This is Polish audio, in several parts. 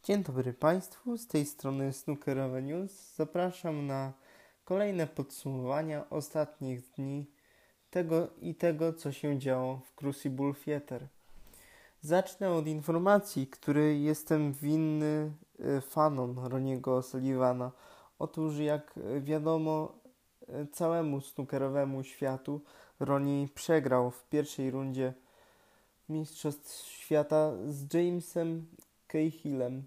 Dzień dobry Państwu, z tej strony Snookerowe News. Zapraszam na kolejne podsumowania ostatnich dni tego, co się działo w Crucible Theatre. Zacznę od informacji, której jestem winny fanom Roniego Sullivana. Otóż jak wiadomo całemu snookerowemu światu, Ronnie przegrał w pierwszej rundzie Mistrzostw Świata z Jamesem Cahillem.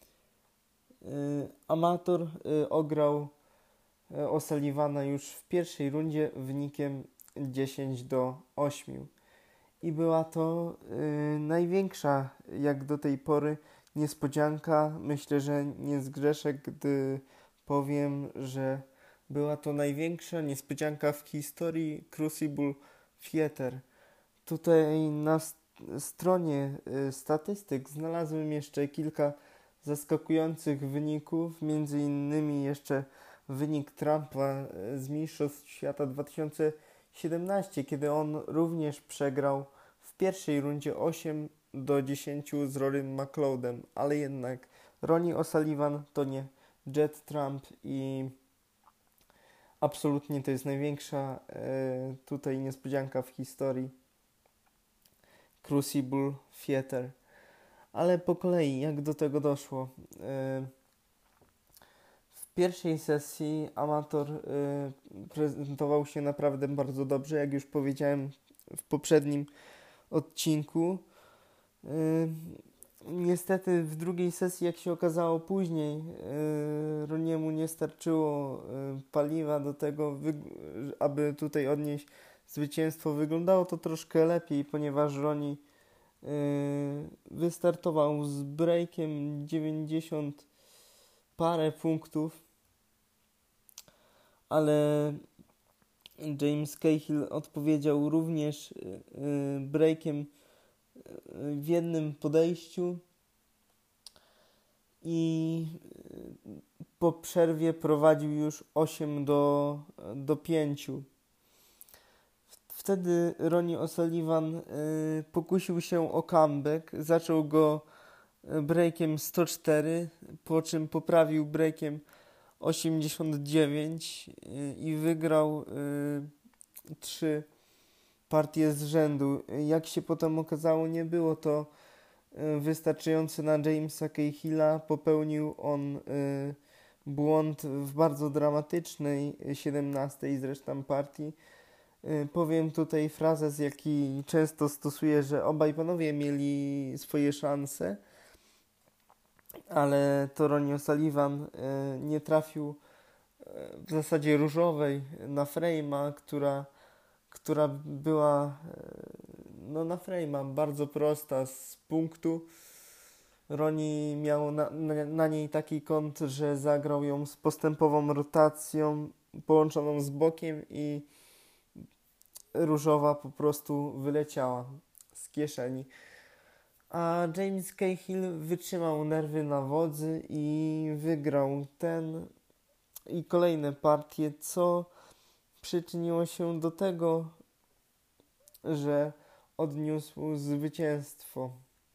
Amator ograł O'Sullivana już w pierwszej rundzie wynikiem 10-8 i była to największa jak do tej pory niespodzianka. Myślę, że nie zgrzeszę, gdy powiem, że była to największa niespodzianka w historii Crucible Theatre. Tutaj na stronie statystyk znalazłem jeszcze kilka zaskakujących wyników, między innymi jeszcze wynik Trumpa z Mistrzostw Świata 2017, kiedy on również przegrał w pierwszej rundzie 8-10 z Rorym McLeodem, ale jednak Ronnie O'Sullivan to nie Judd Trump i absolutnie to jest największa tutaj niespodzianka w historii Crucible Theatre. Ale po kolei, jak do tego doszło? W pierwszej sesji Amator prezentował się naprawdę bardzo dobrze, jak już powiedziałem w poprzednim odcinku. Niestety w drugiej sesji, jak się okazało później, Roniemu nie starczyło paliwa do tego, aby tutaj odnieść zwycięstwo. Wyglądało to troszkę lepiej, ponieważ Ronnie wystartował z breakiem 90 parę punktów, ale James Cahill odpowiedział również breakiem w jednym podejściu i po przerwie prowadził już 8-5. Wtedy Ronnie O'Sullivan pokusił się o comeback, zaczął go breakiem 104, po czym poprawił breakiem 89 i wygrał 3 partie z rzędu. Jak się potem okazało, nie było to wystarczające na Jamesa Cahilla. Popełnił on błąd w bardzo dramatycznej 17 zresztą partii. Powiem tutaj frazes, jaki często stosuję, że obaj panowie mieli swoje szanse, ale to Ronnie O'Sullivan nie trafił w zasadzie różowej na frame'a, która była na frame'a bardzo prosta z punktu. Ronnie miał na niej taki kąt, że zagrał ją z postępową rotacją połączoną z bokiem i różowa po prostu wyleciała z kieszeni. A James Cahill wytrzymał nerwy na wodzy i wygrał ten i kolejne partie, co przyczyniło się do tego, że odniósł zwycięstwo.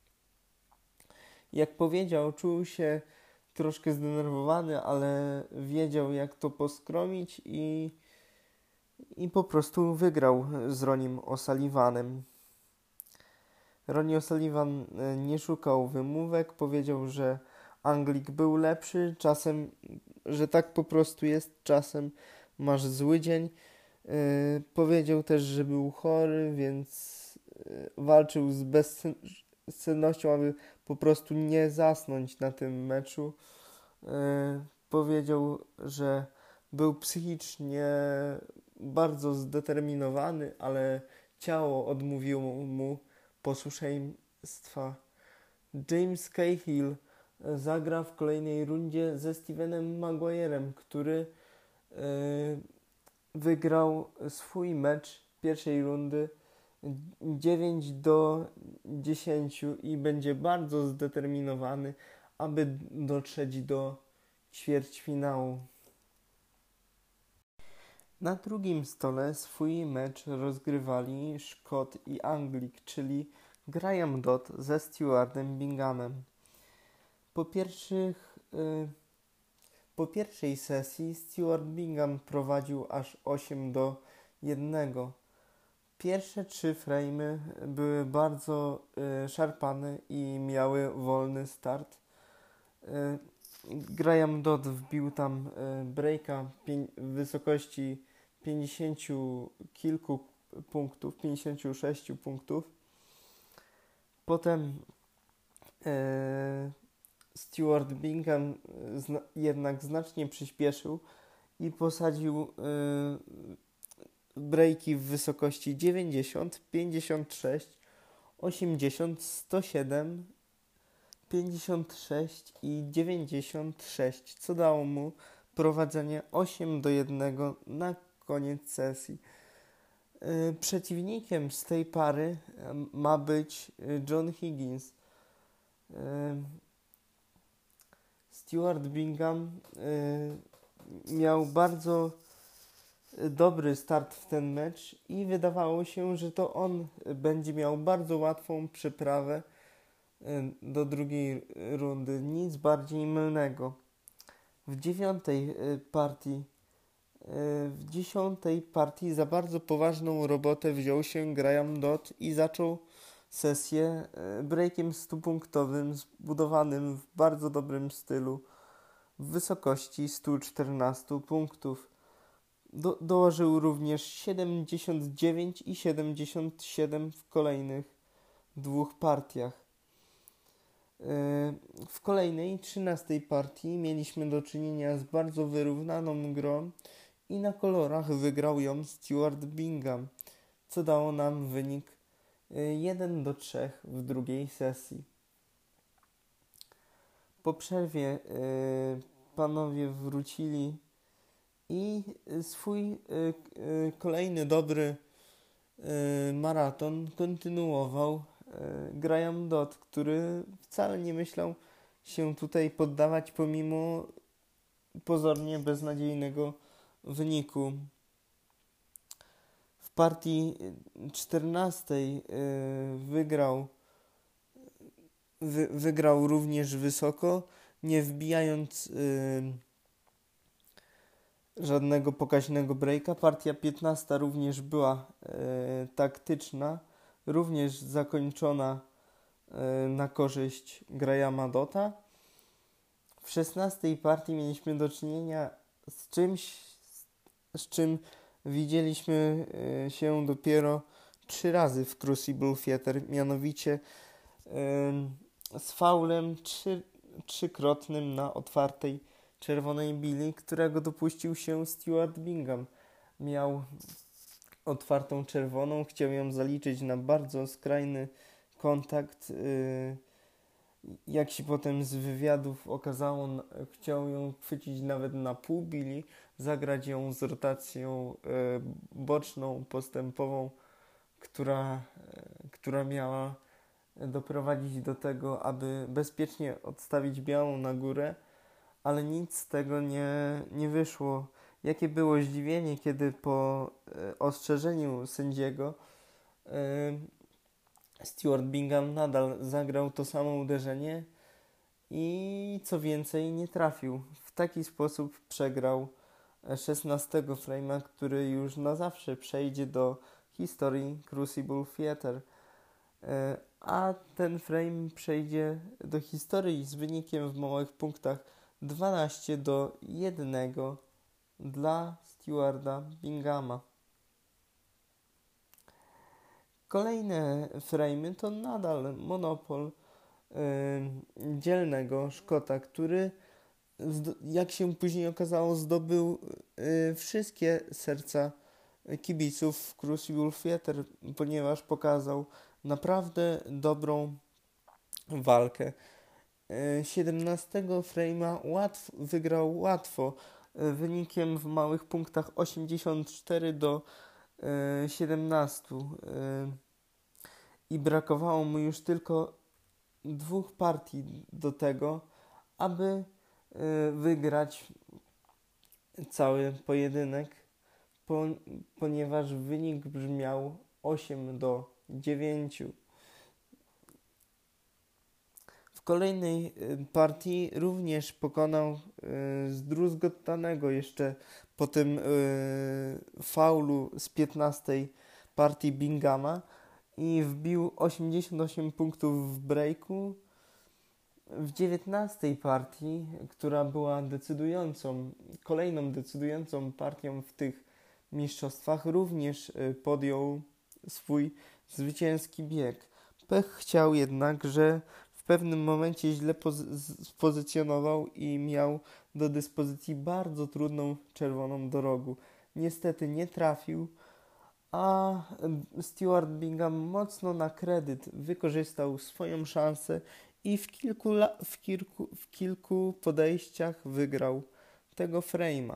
Jak powiedział, czuł się troszkę zdenerwowany, ale wiedział, jak to poskromić i po prostu wygrał z Roniem O'Sullivanem. Ronnie O'Sullivan nie szukał wymówek, powiedział, że Anglik był lepszy, czasem, że tak po prostu jest, czasem masz zły dzień. Powiedział też, że był chory, więc walczył z bezsennością, aby po prostu nie zasnąć na tym meczu. Powiedział, że był psychicznie bardzo zdeterminowany, ale ciało odmówiło mu posłuszeństwa. James Cahill zagra w kolejnej rundzie ze Stevenem Maguirem, który wygrał swój mecz pierwszej rundy 9-10 i będzie bardzo zdeterminowany, aby dotrzeć do ćwierćfinału. Na drugim stole swój mecz rozgrywali Szkot i Anglik, czyli Graham Dodd ze Stuartem Binghamem. Po po pierwszej sesji Stewart Bingham prowadził aż 8-1. Pierwsze 3 frame'y były bardzo szarpane i miały wolny start. Graham Dodd wbił tam breaka w wysokości 50 kilku punktów, 56 punktów. Potem Stewart Bingham jednak znacznie przyspieszył i posadził breaki w wysokości 90, 56, 80, 107, 56 i 96, co dało mu prowadzenie 8-1 na koniec sesji. Przeciwnikiem z tej pary ma być John Higgins. Stewart Bingham miał bardzo dobry start w ten mecz i wydawało się, że to on będzie miał bardzo łatwą przeprawę do drugiej rundy. Nic bardziej mylnego. W 10. partii za bardzo poważną robotę wziął się Graham Dodd i zaczął sesję breakiem 100-punktowym zbudowanym w bardzo dobrym stylu w wysokości 114 punktów. Dołożył również 79 i 77 w kolejnych 2 partiach. W kolejnej 13 partii mieliśmy do czynienia z bardzo wyrównaną grą i na kolorach wygrał ją Stewart Bingham, co dało nam wynik 1-3 w drugiej sesji. Po przerwie panowie wrócili i swój kolejny dobry maraton kontynuował Graham Dodd, który wcale nie myślał się tutaj poddawać pomimo pozornie beznadziejnego wyniku. W partii 14 wygrał również wysoko, nie wbijając żadnego pokaźnego breaka. Partia 15 również była taktyczna, również zakończona na korzyść Grahama Dodda. W 16 partii mieliśmy do czynienia z czymś, z czym widzieliśmy się dopiero 3 razy w Crucible Theatre, mianowicie z faulem trzykrotnym na otwartej czerwonej bili, którego dopuścił się Stewart Bingham. Miał otwartą czerwoną, chciał ją zaliczyć na bardzo skrajny kontakt. Jak się potem z wywiadów okazało, chciał ją chwycić nawet na pół bili, zagrać ją z rotacją boczną, postępową, która miała doprowadzić do tego, aby bezpiecznie odstawić białą na górę, ale nic z tego nie wyszło. Jakie było zdziwienie, kiedy po ostrzeżeniu sędziego Stewart Bingham nadal zagrał to samo uderzenie i co więcej nie trafił. W taki sposób przegrał 16 frame'a, który już na zawsze przejdzie do historii Crucible Theatre. A ten frame przejdzie do historii z wynikiem w małych punktach 12-1 dla Stewarta Binghama. Kolejne frame'y to nadal monopol dzielnego Szkota, który, jak się później okazało, zdobył wszystkie serca kibiców w Crucible Theatre, ponieważ pokazał naprawdę dobrą walkę. 17 frame'a wygrał łatwo, wynikiem w małych punktach 84-17 i brakowało mu już tylko 2 partii do tego, aby wygrać cały pojedynek, ponieważ wynik brzmiał 8-9. W kolejnej partii również pokonał zdruzgotanego jeszcze po tym faulu z 15 partii Binghama i wbił 88 punktów w breaku. W 19 partii, która była kolejną decydującą partią w tych mistrzostwach, również podjął swój zwycięski bieg. Pech chciał jednak, że w pewnym momencie źle spozycjonował i miał do dyspozycji bardzo trudną czerwoną do rogu. Niestety nie trafił, a Stuart Bingham mocno na kredyt wykorzystał swoją szansę i w kilku podejściach wygrał tego frame'a.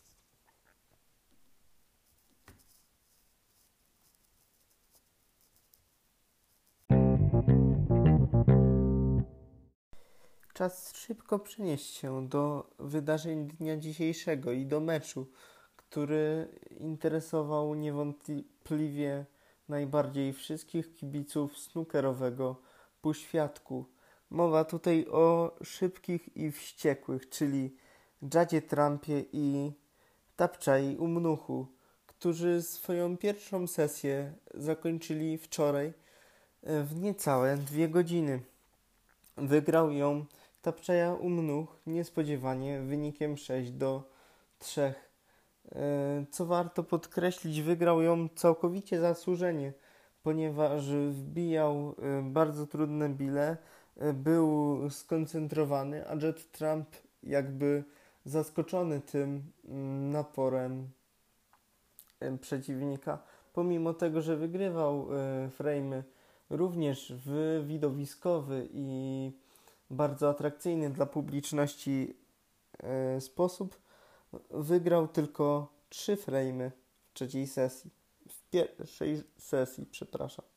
Czas szybko przenieść się do wydarzeń dnia dzisiejszego i do meczu, który interesował niewątpliwie najbardziej wszystkich kibiców snookerowego półświatku. Mowa tutaj o szybkich i wściekłych, czyli Juddzie Trumpie i Thapchai Umnuchu, którzy swoją pierwszą sesję zakończyli wczoraj w niecałe 2 godziny. Wygrał ją Thapchai Umnuch niespodziewanie wynikiem 6-3. Co warto podkreślić, wygrał ją całkowicie zasłużenie, ponieważ wbijał bardzo trudne bile, był skoncentrowany, a Judd Trump jakby zaskoczony tym naporem przeciwnika, pomimo tego, że wygrywał frame'y również w widowiskowy i bardzo atrakcyjny dla publiczności sposób, wygrał tylko 3 frame'y w trzeciej sesji. W pierwszej sesji, przepraszam.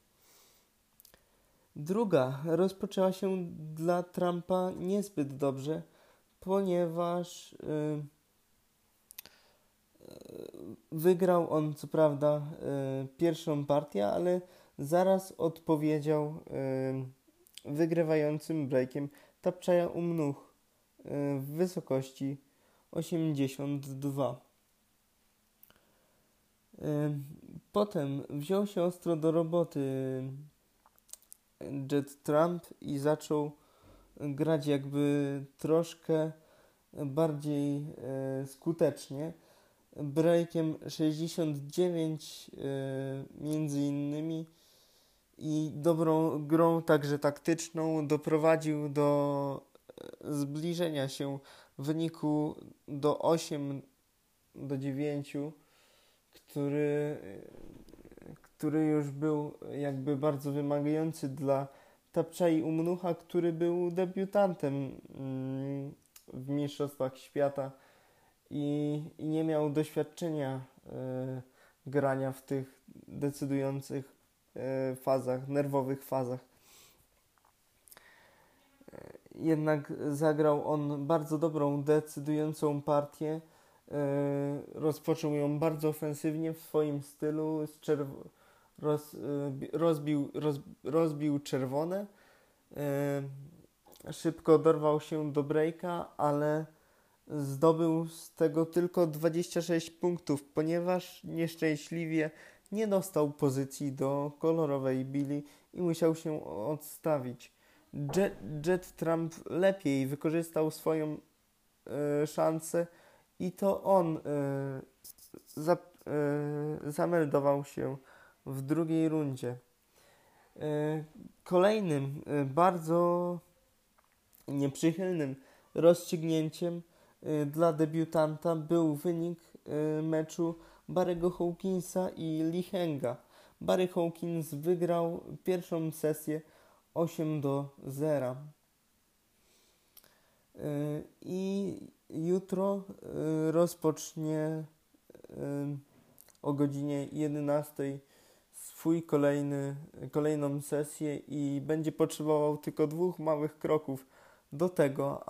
Druga rozpoczęła się dla Trumpa niezbyt dobrze, ponieważ wygrał on co prawda pierwszą partię, ale zaraz odpowiedział wygrywającym breakiem Thapchai Umnuch w wysokości 82. Potem wziął się ostro do roboty Judd Trump i zaczął grać jakby troszkę bardziej skutecznie. Breakiem 69 między innymi i dobrą grą także taktyczną doprowadził do zbliżenia się w wyniku do 8-9, który już był jakby bardzo wymagający dla Thapchai Umnucha, który był debiutantem w Mistrzostwach Świata i nie miał doświadczenia grania w tych decydujących fazach, nerwowych fazach. Jednak zagrał on bardzo dobrą, decydującą partię. Rozpoczął ją bardzo ofensywnie w swoim stylu, rozbił czerwone, szybko dorwał się do breaka, ale zdobył z tego tylko 26 punktów, ponieważ nieszczęśliwie nie dostał pozycji do kolorowej bili i musiał się odstawić. Judd Trump lepiej wykorzystał swoją szansę i to on zameldował się w drugiej rundzie. Kolejnym bardzo nieprzychylnym rozstrzygnięciem dla debiutanta był wynik meczu Barry'ego Hawkinsa i Lee Henga. Barry Hawkins wygrał pierwszą sesję 8-0. I jutro rozpocznie o godzinie 11 kolejną sesję i będzie potrzebował tylko 2 małych kroków do tego,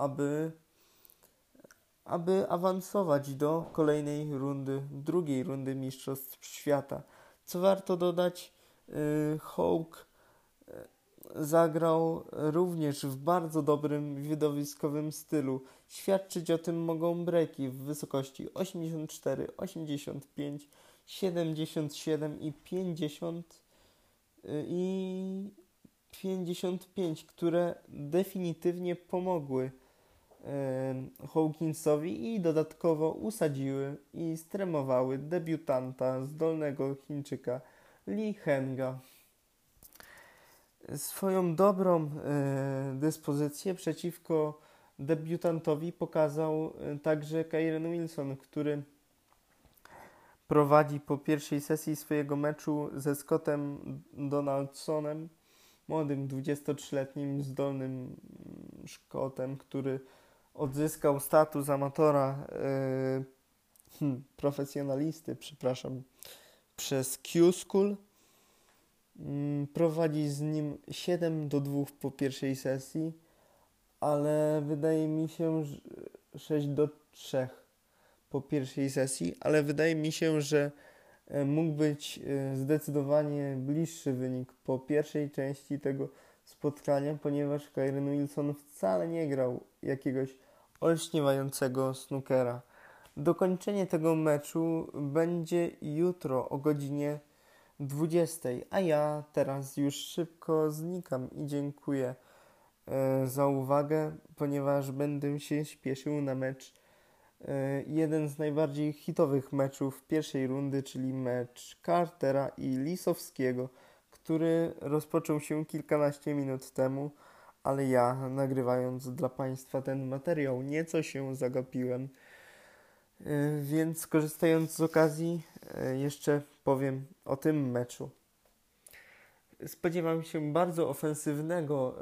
aby awansować do kolejnej rundy, drugiej rundy Mistrzostw Świata. Co warto dodać, Hawk zagrał również w bardzo dobrym, widowiskowym stylu. Świadczyć o tym mogą breaki w wysokości 84, 85, 77 i 55, które definitywnie pomogły Hawkinsowi i dodatkowo usadziły i stremowały debiutanta, zdolnego Chińczyka Li Henga. Swoją dobrą dyspozycję przeciwko debiutantowi pokazał także Kyren Wilson, który prowadzi po pierwszej sesji swojego meczu ze Scottem Donaldsonem, młodym 23-letnim zdolnym Szkotem, który odzyskał status amatora, profesjonalisty, przez Q-School. Prowadzi z nim 7-2 po pierwszej sesji, ale wydaje mi się, że 6-3 po pierwszej sesji, ale wydaje mi się, że mógł być zdecydowanie bliższy wynik po pierwszej części tego spotkania, ponieważ Kyren Wilson wcale nie grał jakiegoś olśniewającego snookera. Dokończenie tego meczu będzie jutro o godzinie 20, a ja teraz już szybko znikam i dziękuję za uwagę, ponieważ będę się śpieszył na mecz, jeden z najbardziej hitowych meczów pierwszej rundy, czyli mecz Cartera i Lisowskiego, który rozpoczął się kilkanaście minut temu, ale ja, nagrywając dla Państwa ten materiał, nieco się zagapiłem, więc korzystając z okazji jeszcze powiem o tym meczu. Spodziewam się bardzo ofensywnego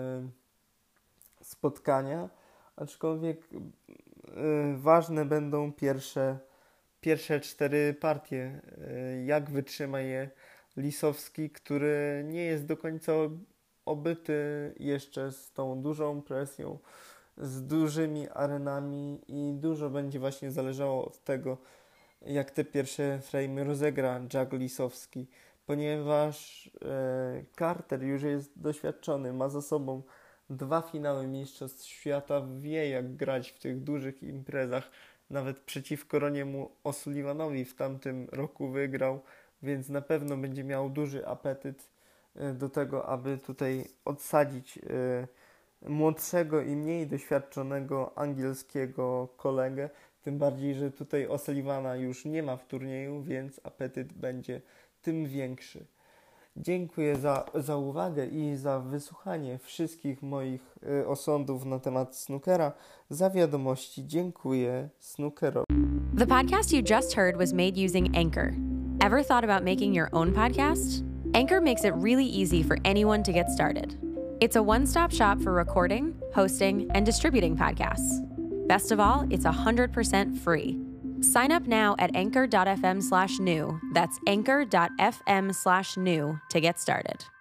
spotkania, aczkolwiek ważne będą pierwsze 4 partie. Jak wytrzyma je Lisowski, który nie jest do końca obyty jeszcze z tą dużą presją, z dużymi arenami i dużo będzie właśnie zależało od tego, jak te pierwsze frame'y rozegra Jack Lisowski, ponieważ Carter już jest doświadczony, ma za sobą 2 finały Mistrzostw Świata, wie jak grać w tych dużych imprezach, nawet przeciwko Roniemu O'Sullivanowi w tamtym roku wygrał, więc na pewno będzie miał duży apetyt do tego, aby tutaj odsadzić młodszego i mniej doświadczonego angielskiego kolegę, tym bardziej, że tutaj O'Sullivana już nie ma w turnieju, więc apetyt będzie tym większy. Dziękuję za uwagę i za wysłuchanie wszystkich moich osądów na temat snookera. Za wiadomości dziękuję snookerowi. The podcast you just heard was made using Anchor. Ever thought about making your own podcast? Anchor makes it really easy for anyone to get started. It's a one-stop shop for recording, hosting, and distributing podcasts. Best of all, it's 100% free. Sign up now at anchor.fm/new. That's anchor.fm/new to get started.